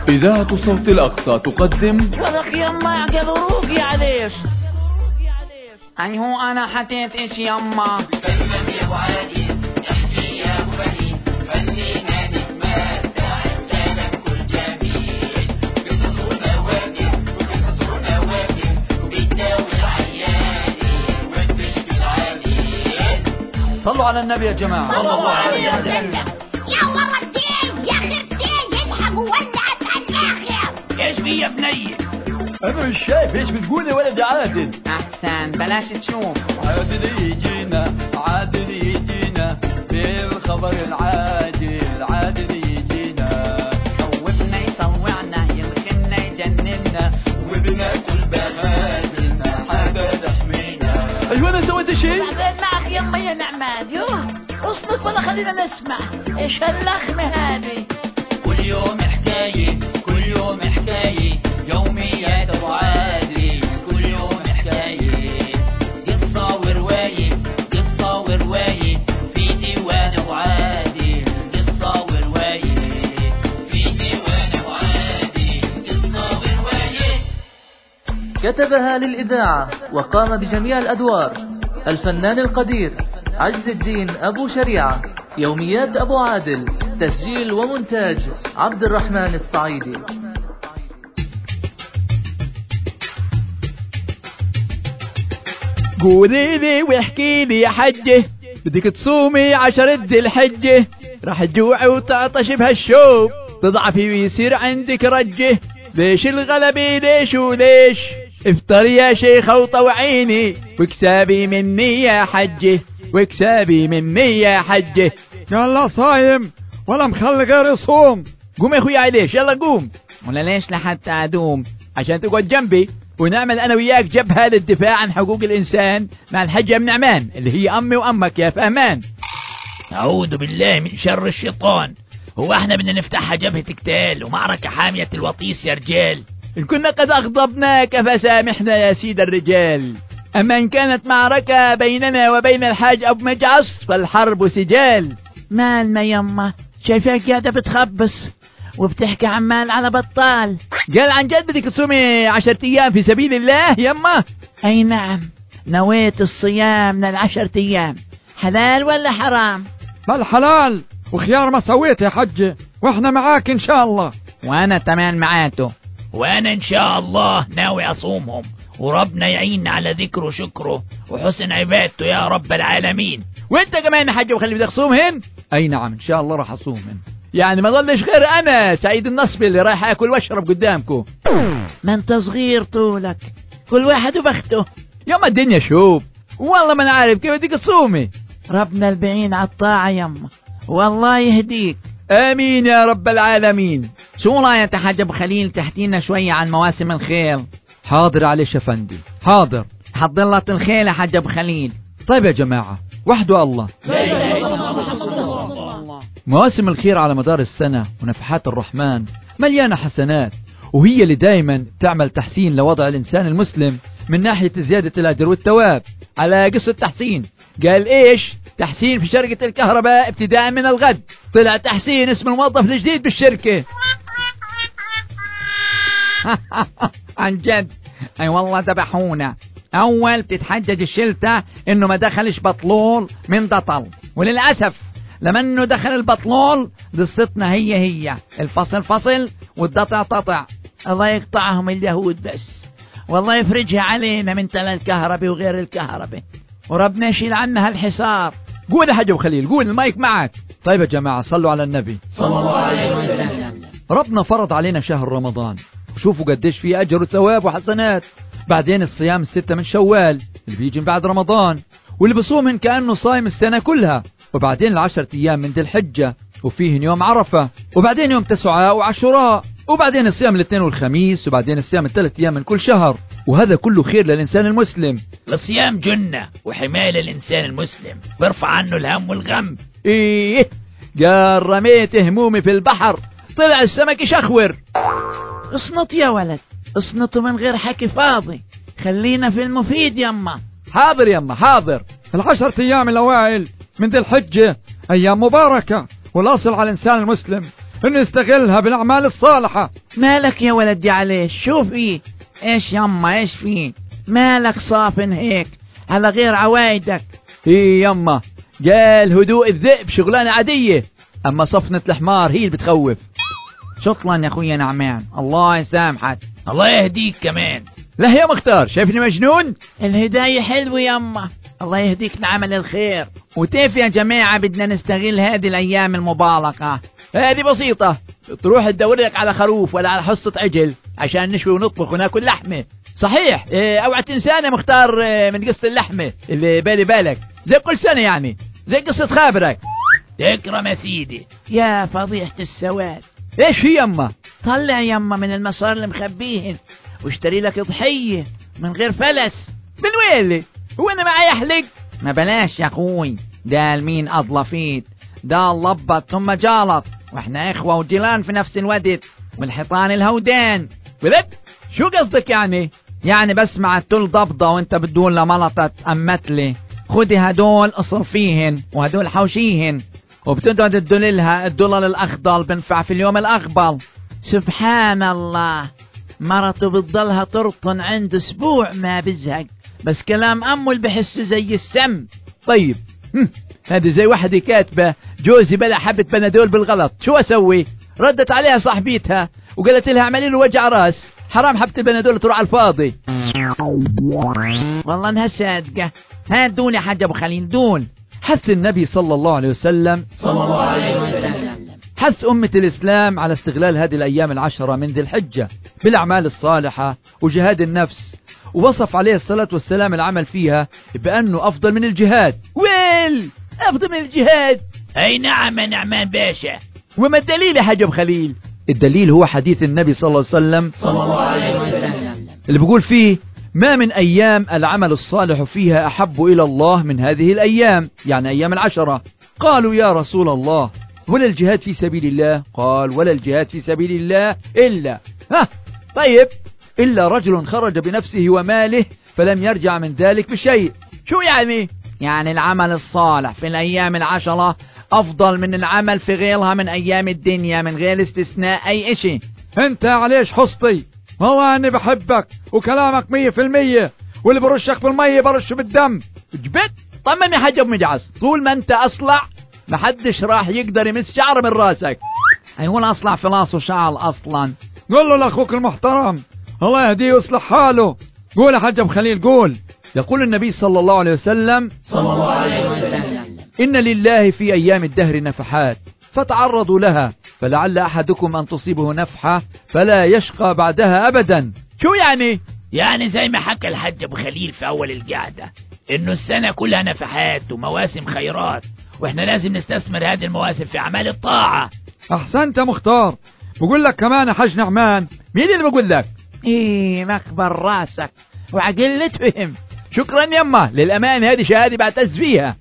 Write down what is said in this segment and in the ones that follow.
إذاعة صوت الأقصى تقدم ولك يما قدروك يا عديش. أي هو أنا حتيت إيش يما فنم يا أبو عادي احكي يا أبو بني فنينا نتمتع الكلام كل جميل قصصنا واجب وقصصنا واجب وبتداوي العياني وتشفي العليل. صلوا على النبي يا جماعة. صلى الله عليه وسلم. يا ورتين يا خرتين يلحق ولعت الآخر. ايش في يا بني؟ أنا مش شايف إيش بتقول يا ولد عادل. أحسن بلاش تشوف. عادل يجينا عادل يجينا بالخبر العاجل عادل يجينا خوفنا يصوعنا يلخنا يجننا وبناكل بغادلنا حاجة تحمينا. أيوة أنا سويت شيء؟ بعدين معك يما يا نعمان. يوه اصمت ولا خلينا نسمع ايش هاللخمة هذه. كل يوم حكاية كل يوم حكاية يوميات أبو عادل كل يوم حكاية قصة ورواية قصة ورواية في ديوان أبو عادل قصة ورواية في ديوان أبو عادل قصة ورواية. كتبها للإذاعة وقام بجميع الأدوار الفنان القدير عز الدين أبو شريعة. يوميات أبو عادل تسجيل ومونتاج عبد الرحمن الصعيدي. قولي لي واحكي لي يا حجة بدك تصومي 10 ذي الحجة راح تجوعي وتعطش بهالشوب تضعفي ويصير عندك رجة. ليش الغلبة ليش وليش افطري يا شيخة وطوعيني واكسبي مني يا حجة واكسبي مني يا حجة. يلا صايم ولا مخلي غير يصوم. قوم يا اخويا عليش يلا قوم. ولا ليش لحتى ادوم؟ عشان تقعد جنبي ونعمل انا وياك جبهة للدفاع عن حقوق الانسان مع الحجة من نعمان اللي هي امي وامك يا فهمان. أعوذ بالله من شر الشيطان. هو احنا بدنا نفتحها جبهة قتال ومعركة حامية الوطيس يا رجال؟ إن كنا قد أغضبناك فسامحنا يا سيد الرجال. أما إن كانت معركة بيننا وبين الحاج أبو مجعص فالحرب سجال. مال ما يما شايفاك قاعدة بتخبص وبتحكي عمال على بطال. قال عن جد بدك تصومي 10 أيام في سبيل الله يما؟ أي نعم نويت الصيام من 10 أيام. حلال ولا حرام؟ بل حلال وخيار ما سويت يا حج واحنا معاك إن شاء الله. وأنا تمام معاته. وأنا إن شاء الله ناوي أصومهم وربنا يعيننا على ذكره وشكره وحسن عبادته يا رب العالمين. وانت كمان يا حج وخلي بدك تصومهن؟ اي نعم ان شاء الله راح اصومهن. يعني ما ضلش غير انا سعيد النصبي اللي رايح اكل واشرب قدامكم. ما انت صغير طولك كل واحد وبخته. يما الدنيا شوب والله ما انا عارف كيف بدك تصومي. ربنا البعين على الطاعة يما والله يهديك. امين يا رب العالمين. شو رايك يا حاج ابو خليل تحكينا شوية عن مواسم الخيل؟ حاضر عليش يا فندي حاضر. حضلت الخيل يا حاج ابو خليل. طيب يا جماعة وحده الله. مواسم الخير على مدار السنة ونفحات الرحمن مليانة حسنات وهي اللي دايما تعمل تحسين لوضع الإنسان المسلم من ناحية زيادة الأجر والثواب. على قصة تحسين قال إيش؟ تحسين في شركة الكهرباء ابتداء من الغد. طلع تحسين اسم الموظف الجديد بالشركة. عن جد اي والله ذبحونا. اول بتتحجج الشلتة انه ما دخلش بطلول من دطل وللأسف لما انه دخل البطلول قصتنا هي الفصل فصل والدطع تطع. الله يقطعهم اليهود بس والله يفرجها علينا من تل الكهرباء وغير الكهرباء وربنا يشيل عنها الحصار. قول يا حاج ابو خليل قول المايك معك. طيب يا جماعة صلوا على النبي صلى الله عليه وسلم. ربنا فرض علينا شهر رمضان وشوفوا قديش فيه أجر وثواب وحسنات. بعدين الصيام الستة من شوال اللي بيجي بعد رمضان واللي بصومهن كأنه صايم السنة كلها. وبعدين 10 أيام من ذي الحجة وفيهن يوم عرفة وبعدين يوم تسعاء وعاشوراء وبعدين الصيام الاثنين والخميس وبعدين الصيام 3 أيام من كل شهر. وهذا كله خير للإنسان المسلم. الصيام جنة وحماية للإنسان المسلم بيرفع عنه الهم والغم. إيه قال رميت همومي في البحر طلع السمك يشخور. اصنط يا ولد اصنطوا من غير حكي فاضي خلينا في المفيد يما. حاضر يما حاضر. 10 أيام الأوائل من ذي الحجة أيام مباركة والأصل على الإنسان المسلم إنه يستغلها بالأعمال الصالحة مالك يا ولدي عليه؟ شو في؟ ايش يما ايش في؟ مالك صافن هيك على غير عوايدك؟ هي يما قال هدوء الذئب شغلانة عادية، اما صفنة الحمار هي اللي بتخوف. شطلا يا اخويا نعمان، الله يسامحك. الله يهديك كمان. لا يا مختار شايفني مجنون؟ الهداية حلوة يما، الله يهديك لعمل الخير. وكيف يا جماعة بدنا نستغل هذه الأيام المباركة؟ هذه بسيطة، تروح تدور لك على خروف ولا على حصة عجل عشان نشوي ونطبخ وناكل لحمة. صحيح اوعى تنسانا مختار من قصة اللحمة اللي بالي بالك، زي كل سنة يعني، زي قصة خابرك. تكرم يا سيدي. يا فضيحة السواد، ايش هي يما؟ طلع يما من المصار اللي مخبيهن واشتري لك ضحية من غير فلس. من وين؟ هو انا معي احلق؟ ما بلاش يا اخوي، ده المين اضلفيت، ده اللبط ثم جالط، واحنا اخوة وجيران في نفس الوقت، والحيطان الهودان. ولد شو قصدك يعني؟ يعني بسمع التل ضبضة وانت بتقول لملطة امتلي خدي هدول اصرفيهن وهدول حوشيهن، وبتقعد تدللها الدولار الاخضر بنفع في اليوم الاقبل. سبحان الله، مرته بتضلها ترطن عنده اسبوع ما بزهق، بس كلام امه اللي بحسه زي السم. طيب هذه زي واحدة كاتبة جوزي بلع حبة بنادول بالغلط، شو اسوي؟ ردت عليها صاحبيتها وقالت لها اعملي له وجع راس، حرام حبة البنادول تروح على الفاضي. والله انها صادقة. هات دول يا حاج ابو خليل دول. حث النبي صلى الله عليه وسلم حث أمة الإسلام على استغلال هذه الأيام العشرة من ذي الحجة بالأعمال الصالحة وجهاد النفس، ووصف عليه الصلاة والسلام العمل فيها بأنه أفضل من الجهاد. ويل أفضل من الجهاد؟ أي نعم يا نعمان باشا. وما الدليل يا حاج أبو خليل؟ الدليل هو حديث النبي صلى الله عليه وسلم اللي بيقول فيه ما من أيام العمل الصالح فيها أحب إلى الله من هذه الأيام، يعني أيام العشرة. قالوا يا رسول الله ولا الجهاد في سبيل الله؟ قال ولا الجهاد في سبيل الله طيب إلا رجل خرج بنفسه وماله فلم يرجع من ذلك بشيء. شو يعني؟ يعني العمل الصالح في الأيام العشرة أفضل من العمل في غيرها من أيام الدنيا من غير استثناء أي إشي. أنت عليش حصتي، والله أني بحبك وكلامك 100%، واللي برشك بالمية برشه بالدم. جبت طمم يا حاج أبو مجعس، طول ما أنت أصلع محدش راح يقدر يمس شعر من راسك. أي هو الأصلع في راسه شعر أصلا. قول له لأخوك المحترم الله يهديه ويصلح حاله. قول يا حاج أبو خليل قول. يقول النبي صلى الله عليه وسلم إن لله في أيام الدهر نفحات فتعرضوا لها فلعل أحدكم أن تصيبه نفحة فلا يشقى بعدها أبدا. شو يعني؟ يعني زي ما حكى الحاج أبو خليل في أول القعدة إنه السنة كلها نفحات ومواسم خيرات، وإحنا لازم نستثمر هذه المواسم في أعمال الطاعة. أحسنت يا مختار. بقول لك كمان يا حاج نعمان. مين اللي بقول لك؟ إيه مكبر راسك وعقل تفهم. شكرا يما، للأمان هذه شهادة بعتز فيها.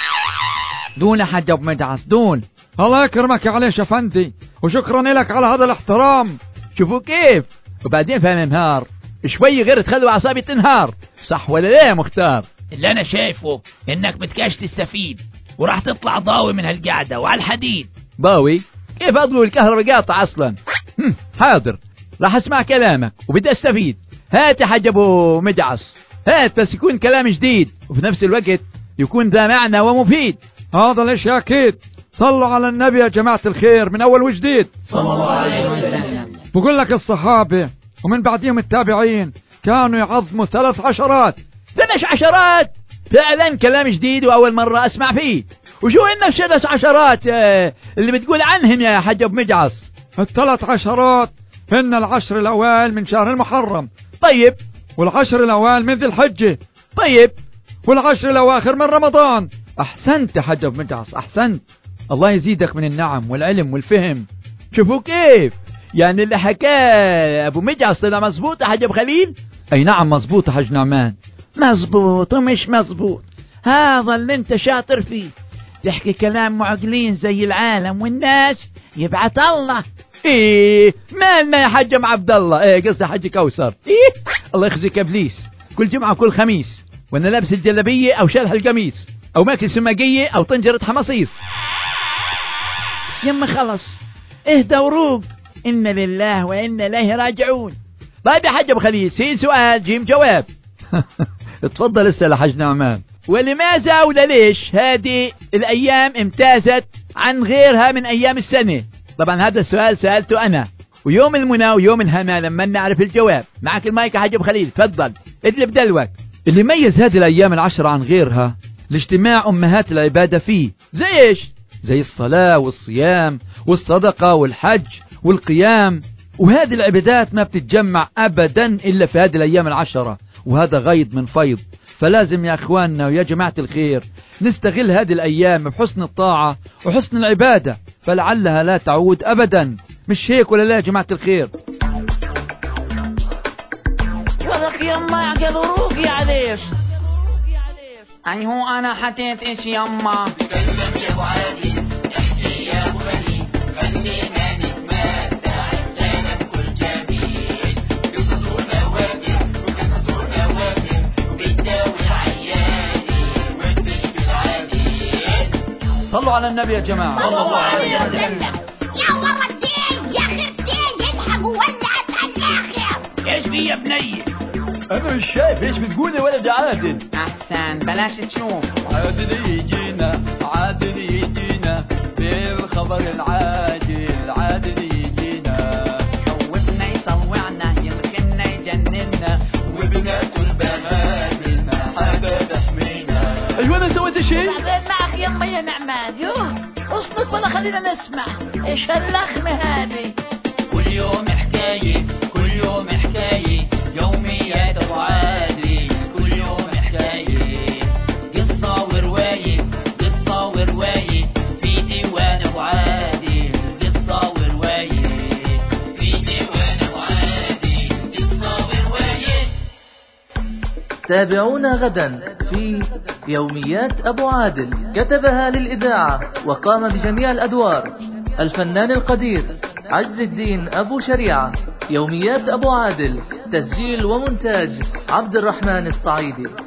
دول يا حاج أبو مدعس دول. الله يكرمك يا عليش يا فندي، وشكرا لك على هذا الاحترام. شوفوا كيف. وبعدين فهم نهار شوي غير تخلوا أعصابي تنهار، صح ولا لا يا مختار؟ اللي أنا شايفه إنك بتكاش تستفيد وراح تطلع ضاوي من هالقعدة وعلى الحديد. ضاوي؟ كيف أضوي الكهرباء قاطع أصلا؟ حاضر راح أسمع كلامك وبدي أستفيد. هات يا حاج أبو مجعص هات، بس يكون كلام جديد وفي نفس الوقت يكون ذا معنى ومفيد. هذا الاشياء أكيد. صلوا على النبي يا جماعة الخير من أول وجديد صلى الله عليه وسلم. بقول لك الصحابة ومن بعدهم التابعين كانوا يعظموا 3 عشرات. 3 عشرات فعلا كلام جديد وأول مرة أسمع فيه. وشو إن 3 عشرات اللي بتقول عنهم يا حاج أبو مجعص؟ 3 عشرات هن 10 الأوائل من شهر المحرم. طيب. وال10 الأوائل من ذي الحجة. طيب. وال10 الأواخر من رمضان. أحسنت يا حاج أبو مجعص أحسنت، الله يزيدك من النعم والعلم والفهم. شوفوا كيف يعني اللي حكاه أبو مجعص طلع مظبوط يا حاج أبو خليل؟ أي نعم مظبوط يا حاج نعمان. مظبوط ومش مظبوط هذا اللي انت شاطر فيه، تحكي كلام معقلين زي العالم والناس يبعت الله. ايه مالنا يا حاج ام عبد الله، قصدي حاج كوثر. الله يخزيك ابليس، كل جمعة وكل خميس وانا لابس الجلابية او شالها القميص او ماكل سماقية او طنجرة حمصيص. يما خلص اهدى وروق، إن لله وإنا إليه راجعون. طيب يا حاج أبو خليل، سين سؤال جيم جواب. اتفضل اسأل يا حاج نعمان. ولماذا وليش هذه الأيام امتازت عن غيرها من أيام السنة؟ طبعا هذا السؤال سألته أنا، ويوم المنى ويوم الهنا لما نعرف الجواب. معك المايك يا حاج أبو خليل، تفضل ادلب دلوك. اللي ميز هذه الأيام العشرة عن غيرها الاجتماع أمهات العبادة فيه. زي إيش؟ زي الصلاة والصيام والصدقة والحج والقيام. وهذه العبادات ما بتتجمع أبدا إلا في هذه الأيام العشرة، وهذا غيض من فيض. فلازم يا أخواننا ويا جماعة الخير نستغل هذه الأيام بحسن الطاعة وحسن العبادة، فلعلها لا تعود أبدا. مش هيك ولا لا يا جماعة الخير؟ ولك يما عقل وروقي عليك. أي هو أنا حتيت إيش يما؟ تكلم يا أبو عادل، احكي يا أبو خليل، خلينا نتمتع بجانب كل جميل. قصص ونواكب وقصص ونواكب وبتداوي العياني وبتشفي العليل. صلوا على النبي يا جماعة. صلى الله عليه وسلم. يا ورا الدين يا خرتين يضحك وولعت الآخر. ايش في يا بني؟ أنا مش شايف إيش بتقول يا ولد يا عادل. أحسن بلاش تشوف. عادل يجينا، عادل يجينا بالخبر العاجل، عادل يجينا خوفنا يصوعنا يمكننا يجننا وبنات البهادل ما حدا تحمينا. أيوة أنا سويت شيء؟ معك يما يا نعمان. يوه اصمت ولا خلينا نسمع ايش هاللخمة هذه. كل يوم حكاية، كل يوم حكاية، يوميات أبو عادل، كل يوم حكاية، قصة ورواية، قصة ورواية، في ديوان أبو عادل، قصة ورواية، في ديوان أبو عادل، قصة ورواية. تابعونا غدا في يوميات أبو عادل، كتبها للإذاعة وقام بجميع الأدوار الفنان القدير عز الدين أبو شريعة. يوميات أبو عادل، تسجيل ومونتاج عبد الرحمن الصعيدي.